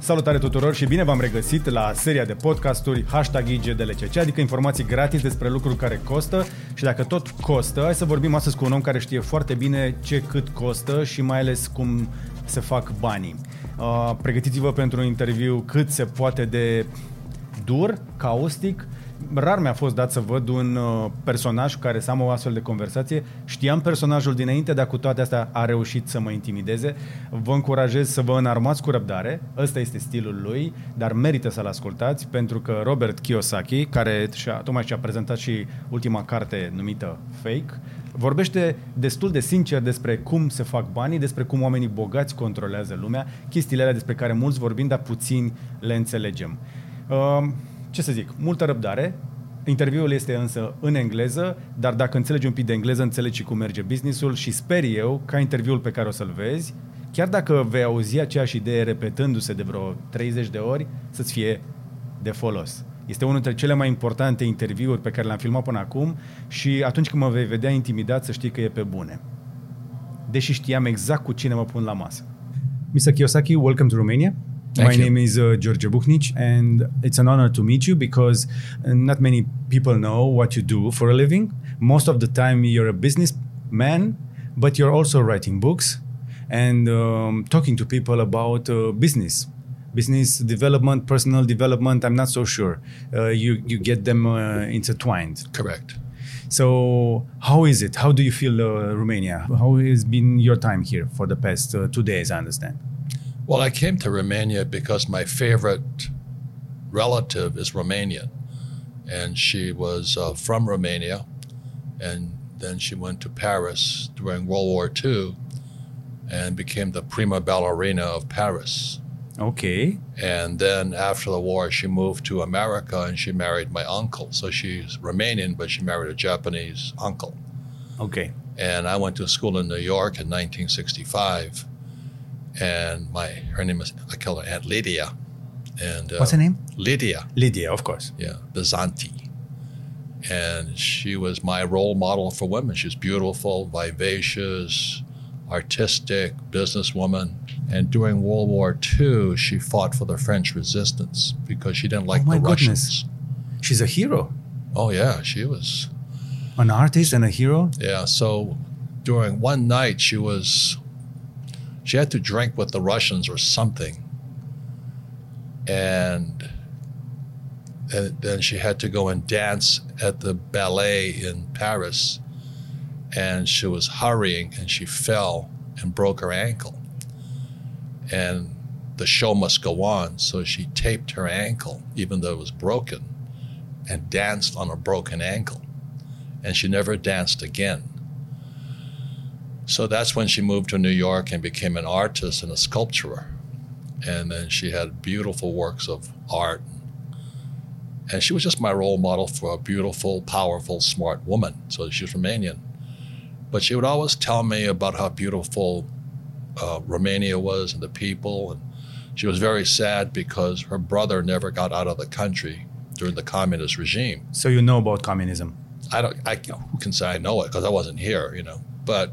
Salutare tuturor și bine v-am regăsit la seria de podcasturi #IGDLCC, adică informații gratis despre lucruri care costă și dacă tot costă, hai să vorbim astăzi cu un om care știe foarte bine ce cât costă și mai ales cum se fac banii. Pregătiți-vă pentru un interviu cât se poate de dur, caustic. Rar mi-a fost dat să văd un personaj cu care să am o astfel de conversație. Știam personajul dinainte, dar cu toate astea a reușit să mă intimideze. Vă încurajez să vă înarmați cu răbdare. Ăsta este stilul lui, dar merită să-l ascultați, pentru că Robert Kiyosaki, care tocmai și-a prezentat și ultima carte numită Fake, vorbește destul de sincer despre cum se fac banii, despre cum oamenii bogați controlează lumea, chestiile alea despre care mulți vorbim, dar puțini le înțelegem. Ce să zic, multă răbdare. Interviul este însă în engleză, dar dacă înțelegi un pic de engleză, înțelegi și cum merge business-ul și sper eu ca interviul pe care o să-l vezi, chiar dacă vei auzi aceeași idee repetându-se de vreo 30 de ori, să-ți fie de folos. Este unul dintre cele mai importante interviuri pe care le-am filmat până acum și atunci când mă vei vedea intimidat, să știi că e pe bune. Deși știam exact cu cine mă pun la masă. Mr. Kiyosaki, welcome to Romania. My name is George Buchnic, and it's an honor to meet you because not many people know what you do for a living. Most of the time you're a businessman, but you're also writing books and talking to people about business development, personal development. I'm not so sure. You get them intertwined. Correct. So how is it? How do you feel Romania? How has been your time here for the past 2 days, I understand? Well, I came to Romania because my favorite relative is Romanian, and she was from Romania, and then she went to Paris during World War II and became the prima ballerina of Paris. Okay. And then after the war, she moved to America and she married my uncle. So she's Romanian, but she married a Japanese uncle. Okay. And I went to school in New York in 1965. And her name is, I call her Aunt Lydia. And what's her name? Lydia. Lydia, of course. Yeah, Bizanti. And she was my role model for women. She's beautiful, vivacious, artistic, businesswoman. And during World War II, she fought for the French resistance because she didn't like the Russians. She's a hero. Oh yeah, she was an artist and a hero. Yeah. So during one night, she had to drink with the Russians or something. And then she had to go and dance at the ballet in Paris. And she was hurrying and she fell and broke her ankle. And the show must go on. So she taped her ankle, even though it was broken, and danced on a broken ankle. And she never danced again. So that's when she moved to New York and became an artist and a sculptor. And then she had beautiful works of art. And she was just my role model for a beautiful, powerful, smart woman. So she's Romanian. But she would always tell me about how beautiful Romania was and the people. And she was very sad because her brother never got out of the country during the communist regime. So you know about communism? Who can say I know it because I wasn't here, But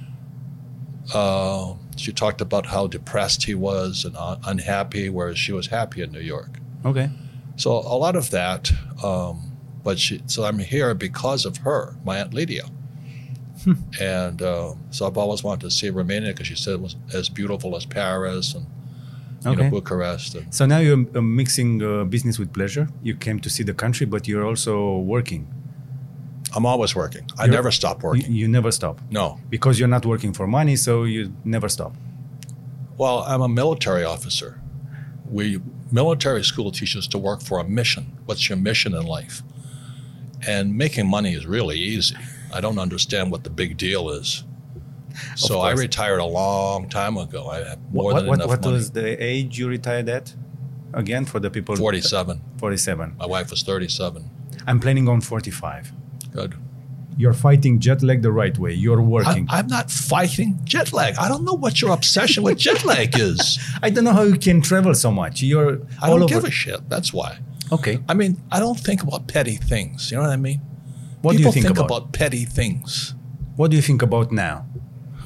she talked about how depressed he was and unhappy, whereas she was happy in New York. Okay. So a lot of that, so I'm here because of her, my Aunt Lydia. And so I've always wanted to see Romania because she said it was as beautiful as Paris and Bucharest. So now you're mixing business with pleasure. You came to see the country, but you're also working. I'm always working. I never stop working. You never stop? No. Because you're not working for money, so you never stop? Well, I'm a military officer. Military school teaches us to work for a mission. What's your mission in life? And making money is really easy. I don't understand what the big deal is. So I retired a long time ago. I have more than enough money. What was the age you retired at? Again, for the people? 47. 47. My wife was 37. I'm planning on 45. Good. You're fighting jet lag the right way. You're working. I'm not fighting jet lag. I don't know what your obsession with jet lag is. I don't know how you can travel so much. I don't give a shit. That's why. Okay. I mean, I don't think about petty things. You know what I mean? What do you think about petty things. What do you think about now?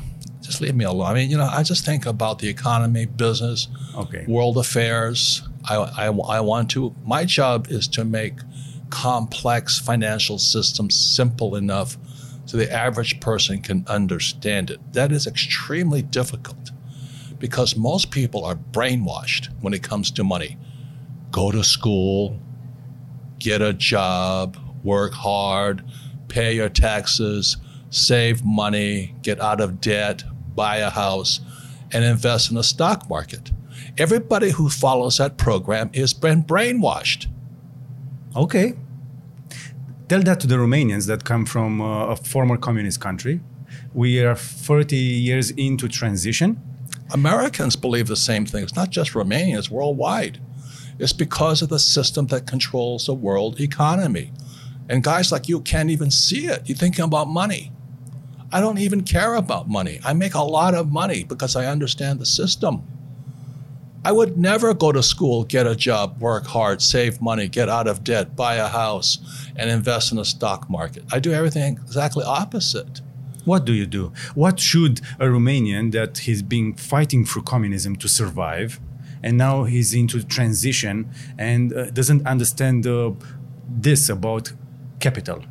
just leave me alone. I mean, I just think about the economy, business, Okay. world affairs. I want to. My job is to make complex financial systems simple enough so the average person can understand it. That is extremely difficult because most people are brainwashed when it comes to money. Go to school, get a job, work hard, pay your taxes, save money, get out of debt, buy a house, and invest in the stock market. Everybody who follows that program has been brainwashed. Okay. Tell that to the Romanians that come from a former communist country. We are 30 years into transition. Americans believe the same thing. It's not just Romania, it's worldwide. It's because of the system that controls the world economy. And guys like you can't even see it. You're thinking about money. I don't even care about money. I make a lot of money because I understand the system. I would never go to school, get a job, work hard, save money, get out of debt, buy a house, and invest in the stock market. I do everything exactly opposite. What do you do? What should a Romanian that he's been fighting through communism to survive, and now he's into transition and doesn't understand this about capital?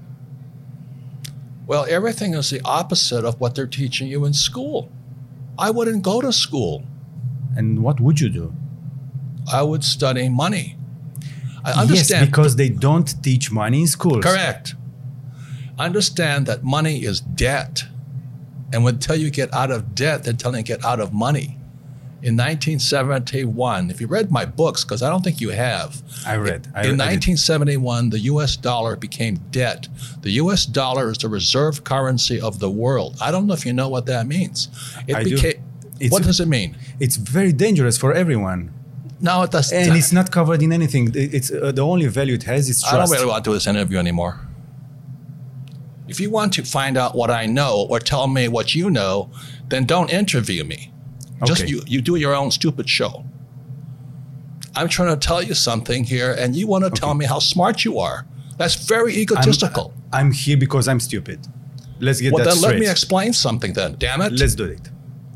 Well, everything is the opposite of what they're teaching you in school. I wouldn't go to school. And what would you do? I would study money. I understand. Yes, because they don't teach money in schools. Correct. Understand that money is debt. And when they tell you get out of debt, they're telling you get out of money. In 1971, if you read my books, because I don't think you have. I read. In 1971, the U.S. dollar became debt. The U.S. dollar is the reserve currency of the world. I don't know if you know what that means. What does it mean? It's very dangerous for everyone. No, it doesn't. And it's not covered in anything. It's the only value it has is trust. I don't really want to do this interview anymore. If you want to find out what I know or tell me what you know, then don't interview me. Okay. Just you do your own stupid show. I'm trying to tell you something here, and you want to tell me how smart you are. That's very egotistical. I'm here because I'm stupid. Let's get that then straight. Let me explain something then, damn it. Let's do it.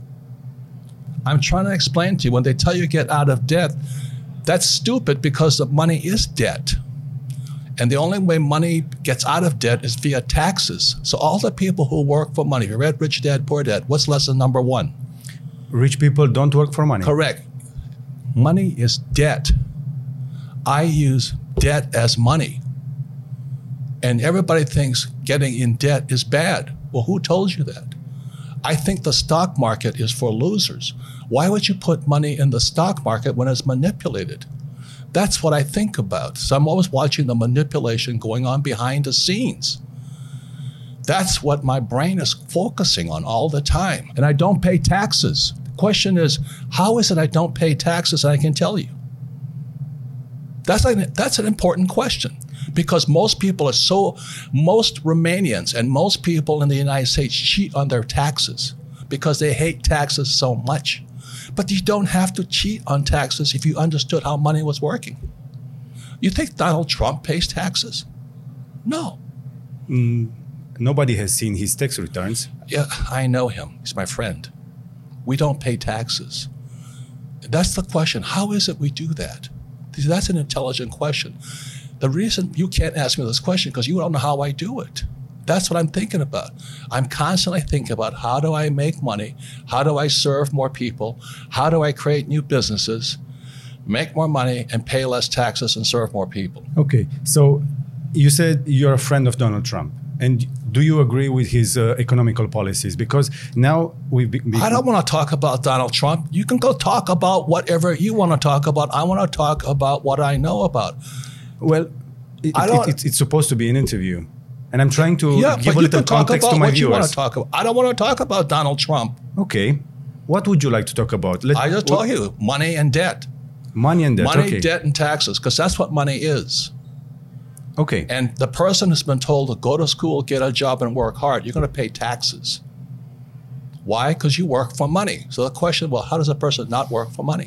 I'm trying to explain to you, when they tell you get out of debt, that's stupid because the money is debt. And the only way money gets out of debt is via taxes. So all the people who work for money, if you read Rich Dad, Poor Dad, what's lesson number 1? Rich people don't work for money. Correct. Money is debt. I use debt as money. And everybody thinks getting in debt is bad. Well, who told you that? I think the stock market is for losers. Why would you put money in the stock market when it's manipulated? That's what I think about. So I'm always watching the manipulation going on behind the scenes. That's what my brain is focusing on all the time. And I don't pay taxes. The question is, how is it I don't pay taxes? And I can tell you. That's an important question. Because most Romanians and most people in the United States cheat on their taxes because they hate taxes so much. But you don't have to cheat on taxes if you understood how money was working. You think Donald Trump pays taxes? No. Nobody has seen his tax returns. Yeah, I know him. He's my friend. We don't pay taxes. That's the question. How is it we do that? That's an intelligent question. The reason you can't ask me this question because you don't know how I do it. That's what I'm thinking about. I'm constantly thinking about how do I make money? How do I serve more people? How do I create new businesses, make more money, and pay less taxes and serve more people? Okay, so you said you're a friend of Donald Trump. And do you agree with his economical policies? Because now I don't want to talk about Donald Trump. You can go talk about whatever you want to talk about. I want to talk about what I know about. Well, it's supposed to be an interview. And I'm trying to give a little context to my viewers. You want to talk about. I don't want to talk about Donald Trump. Okay. What would you like to talk about? I just told you, money and debt. Money and debt, Money, debt, and taxes, because that's what money is. Okay. And the person who's been told to go to school, get a job, and work hard, you're going to pay taxes. Why? Because you work for money. So the question, well, how does a person not work for money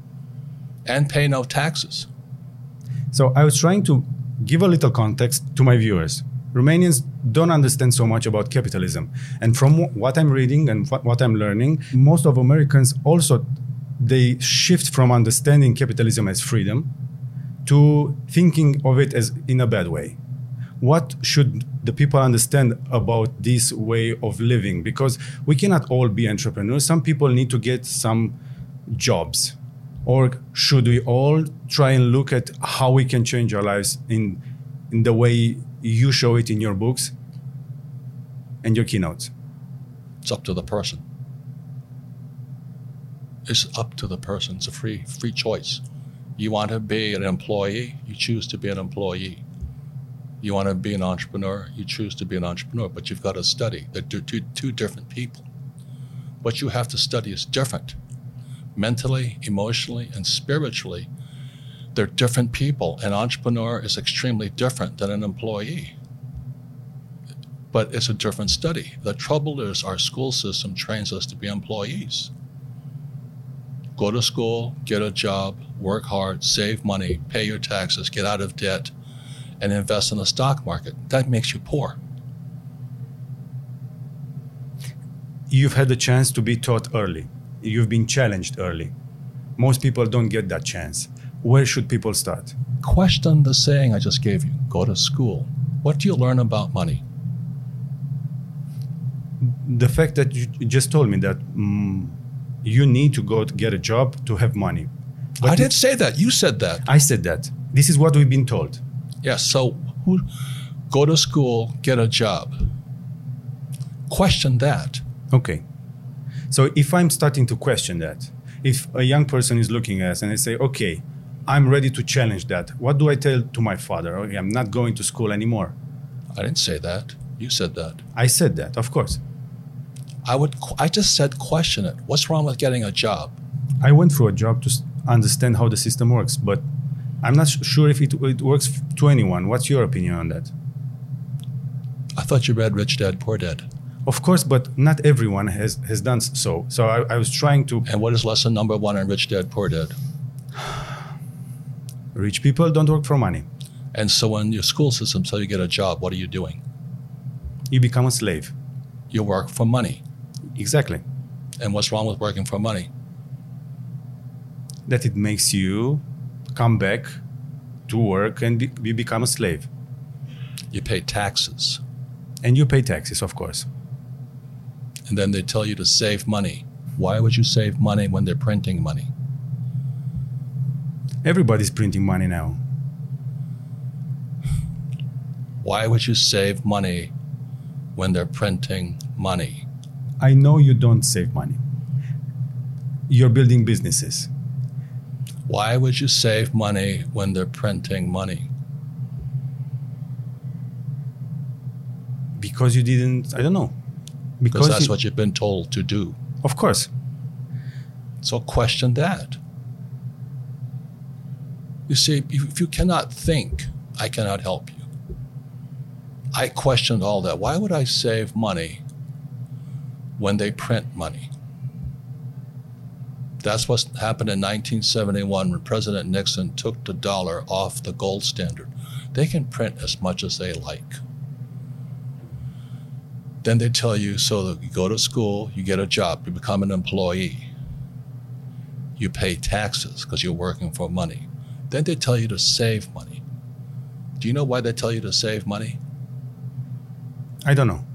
and pay no taxes? So I was trying to give a little context to my viewers. Romanians don't understand so much about capitalism. And from what I'm reading and what I'm learning, most of Americans also, they shift from understanding capitalism as freedom to thinking of it as in a bad way. What should the people understand about this way of living? Because we cannot all be entrepreneurs. Some people need to get some jobs. Or should we all try and look at how we can change our lives in the way you show it in your books and your keynotes? It's up to the person. It's up to the person. It's a free choice. You want to be an employee, you choose to be an employee. You want to be an entrepreneur, you choose to be an entrepreneur, but you've got to study. They're two different people. What you have to study is different. Mentally, emotionally, and spiritually, they're different people. An entrepreneur is extremely different than an employee. But it's a different study. The trouble is our school system trains us to be employees. Go to school, get a job, work hard, save money, pay your taxes, get out of debt, and invest in the stock market. That makes you poor. You've had the chance to be taught early. You've been challenged early. Most people don't get that chance. Where should people start? Question the saying I just gave you. Go to school. What do you learn about money? The fact that you just told me that you need to go to get a job to have money. But I didn't say that. You said that. I said that. This is what we've been told. Yes, so go to school, get a job. Question that. Okay. So if I'm starting to question that, if a young person is looking at us and they say, okay, I'm ready to challenge that, what do I tell to my father? Okay, I'm not going to school anymore. I didn't say that. You said that. I said that, of course. I just said question it. What's wrong with getting a job? I went through a job to understand how the system works, but I'm not sure if it works to anyone. What's your opinion on that? I thought you read Rich Dad, Poor Dad. Of course, but not everyone has done so. So I was trying to... And what is lesson number 1 in Rich Dad, Poor Dad? Rich people don't work for money. And so when your school system tells you get a job, what are you doing? You become a slave. You work for money. Exactly. And what's wrong with working for money? That it makes you come back to work and you become a slave. You pay taxes. And you pay taxes, of course. And then they tell you to save money. Why would you save money when they're printing money? Everybody's printing money now. Why would you save money when they're printing money? I know you don't save money. You're building businesses. Why would you save money when they're printing money? Because you didn't, I don't know. Because that's what you've been told to do. Of course. So question that. You see, if you cannot think, I cannot help you. I questioned all that. Why would I save money when they print money? That's what happened in 1971 when President Nixon took the dollar off the gold standard. They can print as much as they like. Then they tell you, so that you go to school, you get a job, you become an employee. You pay taxes because you're working for money. Then they tell you to save money. Do you know why they tell you to save money? I don't know.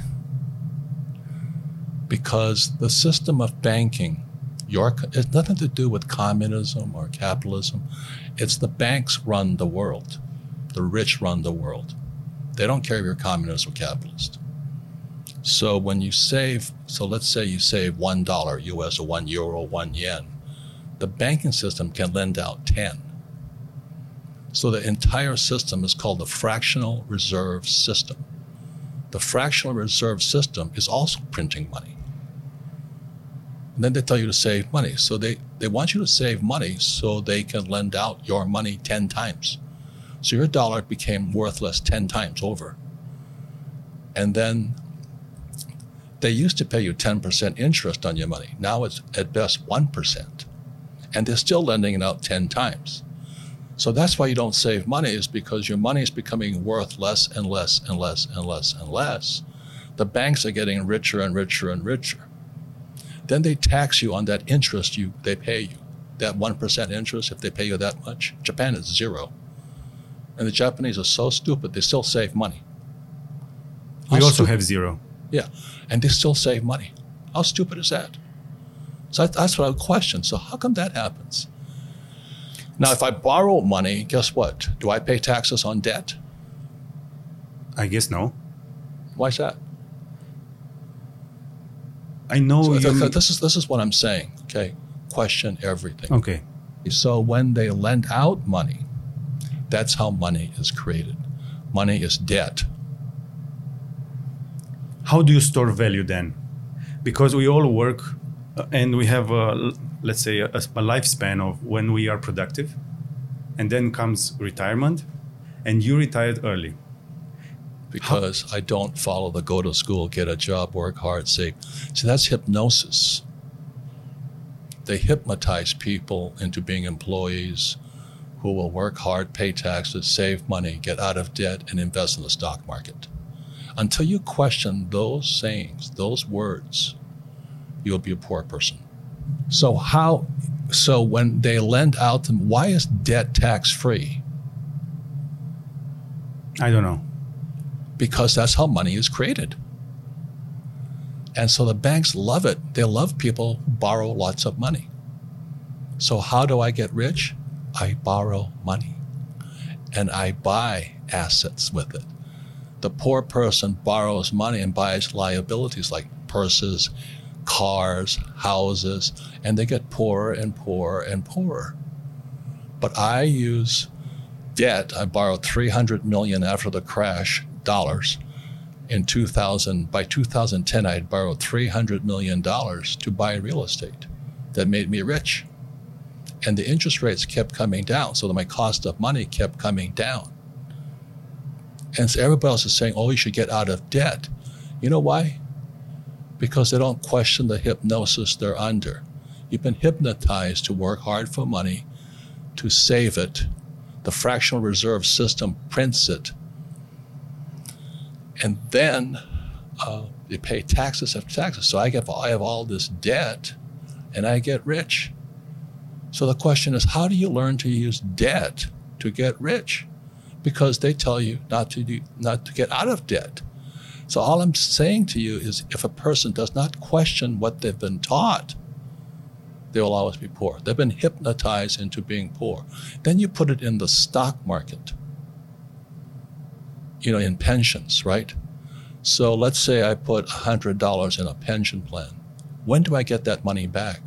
Because the system of banking, it's nothing to do with communism or capitalism. It's the banks run the world. The rich run the world. They don't care if you're communist or capitalist. So when you save, so let's say you save $1 US or €1, 1 yen, the banking system can lend out 10. So the entire system is called the fractional reserve system. The fractional reserve system is also printing money. And then they tell you to save money. So they want you to save money so they can lend out your money 10 times. So your dollar became worthless 10 times over. And then they used to pay you 10% interest on your money. Now it's at best 1%. And they're still lending it out 10 times. So that's why you don't save money, is because your money is becoming worth less and less and less and less and less. The banks are getting richer and richer and richer. Then they tax you on that interest they pay you. That 1% interest, if they pay you that much. Japan is 0. And the Japanese are so stupid, they still save money. We also have 0. Yeah, and they still save money. How stupid is that? So that's what I would question. So how come that happens? Now, if I borrow money, guess what? Do I pay taxes on debt? I guess no. Why is that? I know this is what I'm saying, okay? Question everything. Okay. So when they lend out money, that's how money is created. Money is debt. How do you store value then? Because we all work and we have, let's say, a lifespan of when we are productive, and then comes retirement, and you retired early. Because I don't follow the go to school, get a job, work hard, save. See, that's hypnosis. They hypnotize people into being employees who will work hard, pay taxes, save money, get out of debt, and invest in the stock market. Until you question those sayings, those words, you'll be a poor person. So when they lend out them, why is debt tax-free? I don't know. Because that's how money is created. And so the banks love it. They love people who borrow lots of money. So how do I get rich? I borrow money and I buy assets with it. The poor person borrows money and buys liabilities like purses, cars, houses, and they get poorer and poorer and poorer. But I use debt. I borrowed $300 million after the crash, dollars. In 2000, by 2010, I had borrowed $300 million to buy real estate. That made me rich. And the interest rates kept coming down, so that my cost of money kept coming down. And so everybody else is saying, oh, you should get out of debt. You know why? Because they don't question the hypnosis they're under. You've been hypnotized to work hard for money, to save it. The fractional reserve system prints it. And then you pay taxes after taxes. So I have all this debt, and I get rich. So the question is, how do you learn to use debt to get rich? Because they tell you not to get out of debt. So all I'm saying to you is, if a person does not question what they've been taught, they will always be poor. They've been hypnotized into being poor. Then you put it in the stock market, in pensions, right? So let's say I put $100 in a pension plan. When do I get that money back?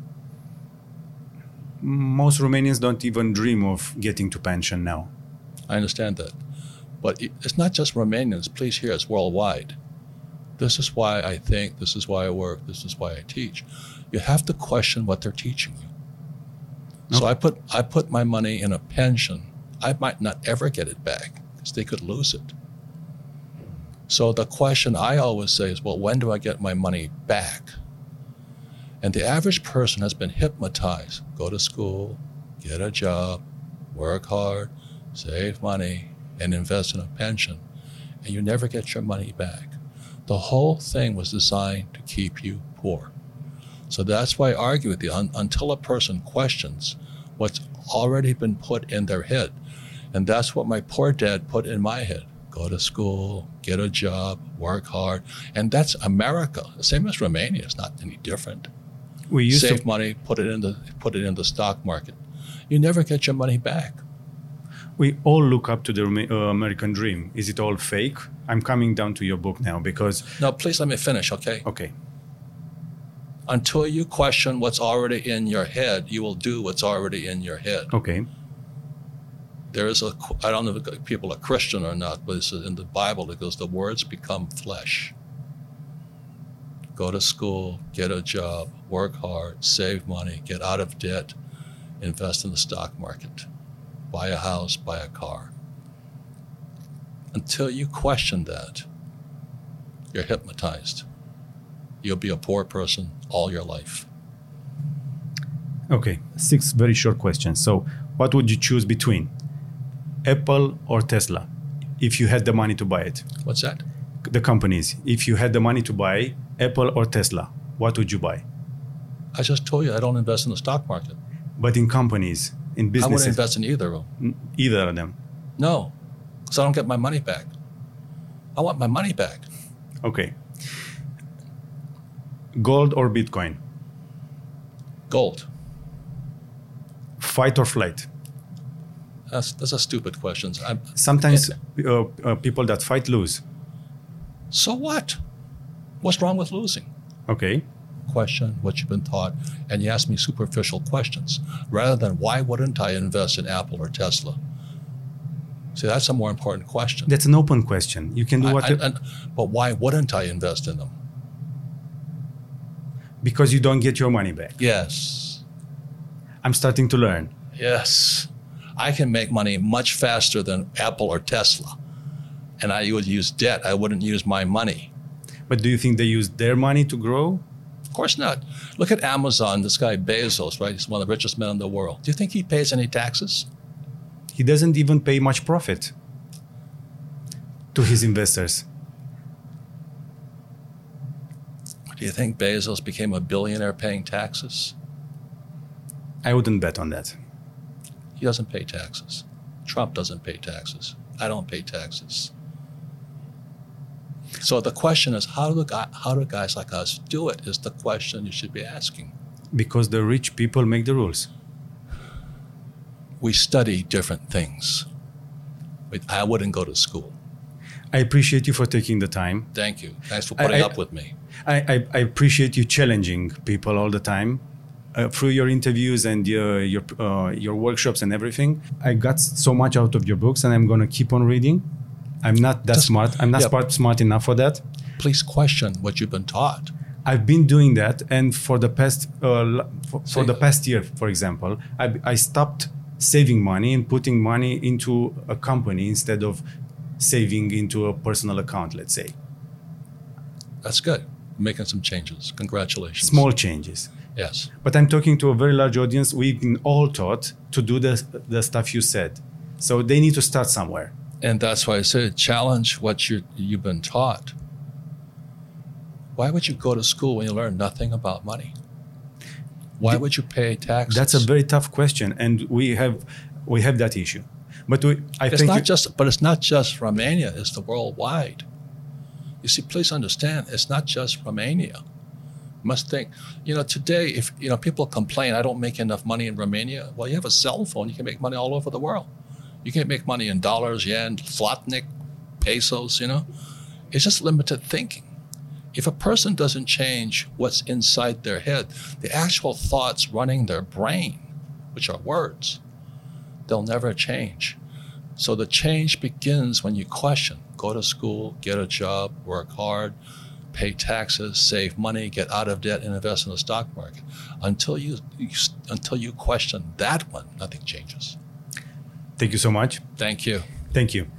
Most Romanians don't even dream of getting to pension now. I understand that. But it's not just Romanians. Please hear, it's worldwide. This is why I think, this is why I work, this is why I teach. You have to question what they're teaching you. So I put my money in a pension. I might not ever get it back because they could lose it. So the question I always say is, well, when do I get my money back? And the average person has been hypnotized. Go to school, get a job, work hard, save money, and invest in a pension. And you never get your money back. The whole thing was designed to keep you poor. So that's why I argue with you. Until a person questions what's already been put in their head. And that's what my poor dad put in my head. Go to school, get a job, work hard. And that's America. The same as Romania. It's not any different. We used Save money, put it in the stock market. You never get your money back. We all look up to the American dream. Is it all fake? I'm coming down to your book now because... No, please let me finish, okay? Okay. Until you question what's already in your head, you will do what's already in your head. Okay. There is I don't know if people are Christian or not, but it's in the Bible, it goes, the words become flesh. Go to school, get a job, work hard, save money, get out of debt, invest in the stock market, buy a house, buy a car. Until you question that, you're hypnotized. You'll be a poor person all your life. Okay, 6 very short questions. So what would you choose between? Apple or Tesla, if you had the money to buy it? What's that? The companies. If you had the money to buy Apple or Tesla, what would you buy? I just told you I don't invest in the stock market. But in companies, in I businesses, wouldn't invest in either of them. either of them. No, because I don't get my money back. I want my money back. Okay. Gold or Bitcoin? Gold. Fight or flight? Those are stupid questions. Sometimes people that fight lose. So what? What's wrong with losing? Okay. Question what you've been taught, and you ask me superficial questions rather than why wouldn't I invest in Apple or Tesla? See, that's a more important question. That's an open question. You can do what... But why wouldn't I invest in them? Because you don't get your money back. Yes. I'm starting to learn. Yes. I can make money much faster than Apple or Tesla. And I would use debt. I wouldn't use my money. But do you think they use their money to grow? Of course not. Look at Amazon, this guy Bezos, right? He's one of the richest men in the world. Do you think he pays any taxes? He doesn't even pay much profit to his investors. Do you think Bezos became a billionaire paying taxes? I wouldn't bet on that. He doesn't pay taxes. Trump doesn't pay taxes. I don't pay taxes. So the question is, how do guys like us do it is the question you should be asking. Because the rich people make the rules. We study different things. I wouldn't go to school. I appreciate you for taking the time. Thank you. Thanks for putting up with me. I appreciate you challenging people all the time through your interviews and your workshops and everything. I got so much out of your books, and I'm going to keep on reading. I'm not that smart. I'm not smart enough for that. Please question what you've been taught. I've been doing that, and for the past the past year, for example, I stopped saving money and putting money into a company instead of saving into a personal account, let's say. That's good. Making some changes. Congratulations. Small changes. Yes. But I'm talking to a very large audience. We've been all taught to do the stuff you said. So they need to start somewhere. And that's why I said challenge what you've been taught. Why would you go to school when you learn nothing about money? Why would you pay taxes? That's a very tough question, and we have that issue. But it's not just Romania, it's the worldwide. You see, please understand, it's not just Romania. You must think, today, if people complain, I don't make enough money in Romania. Well, you have a cell phone, you can make money all over the world. You can make money in dollars, yen, zlotnik, pesos, It's just limited thinking. If a person doesn't change what's inside their head, the actual thoughts running their brain, which are words, they'll never change. So the change begins when you question. Go to school, get a job, work hard, pay taxes, save money, get out of debt, and invest in the stock market. Until you question that one, nothing changes. Thank you so much. Thank you. Thank you.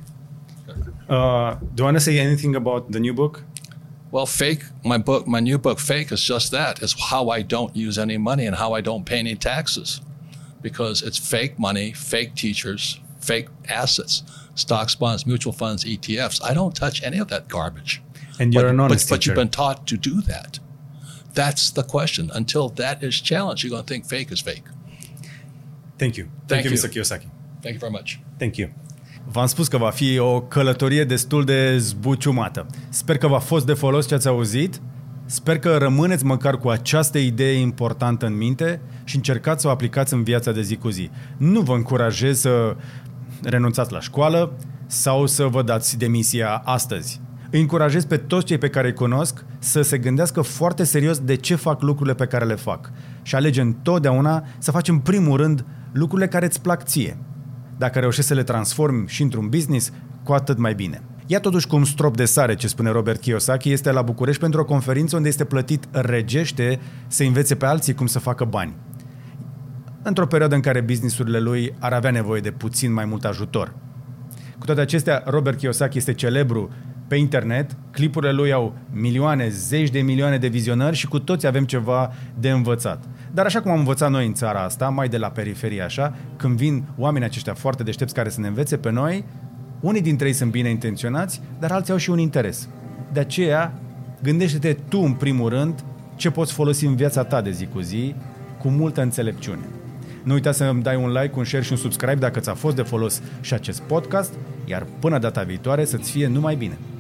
Do you want to say anything about the new book? Well, my new book, Fake, is just that. It's how I don't use any money and how I don't pay any taxes. Because it's fake money, fake teachers, fake assets, stocks, bonds, mutual funds, ETFs. I don't touch any of that garbage. And you're an honest teacher. But you've been taught to do that. That's the question. Until that is challenged, you're going to think fake is fake. Thank you. Thank you, Mr. Kiyosaki. Thank you very much. Thank you. V-am spus că va fi o călătorie destul de zbuciumată. Sper că v-a fost de folos ce ați auzit. Sper că rămâneți măcar cu această idee importantă în minte și încercați să o aplicați în viața de zi cu zi. Nu vă încurajez să renunțați la școală sau să vă dați demisia astăzi. Îi încurajez pe toți cei pe care îi cunosc să se gândească foarte serios de ce fac lucrurile pe care le fac și alege întotdeauna să faci în primul rând lucrurile care îți plac ție. Dacă reușești să le transformi și într-un business, cu atât mai bine. Ia totuși cu un strop de sare, ce spune Robert Kiyosaki, este la București pentru o conferință unde este plătit regește să învețe pe alții cum să facă bani. Într-o perioadă în care businessurile lui ar avea nevoie de puțin mai mult ajutor. Cu toate acestea, Robert Kiyosaki este celebru pe internet, clipurile lui au milioane, zeci de milioane de vizionări și cu toți avem ceva de învățat. Dar așa cum am învățat noi în țara asta, mai de la periferie așa, când vin oamenii aceștia foarte deștepți care să ne învețe pe noi, unii dintre ei sunt bine intenționați, dar alții au și un interes. De aceea, gândește-te tu în primul rând ce poți folosi în viața ta de zi cu zi, cu multă înțelepciune. Nu uita să îmi dai un like, un share și un subscribe dacă ți-a fost de folos și acest podcast, iar până data viitoare să-ți fie numai bine.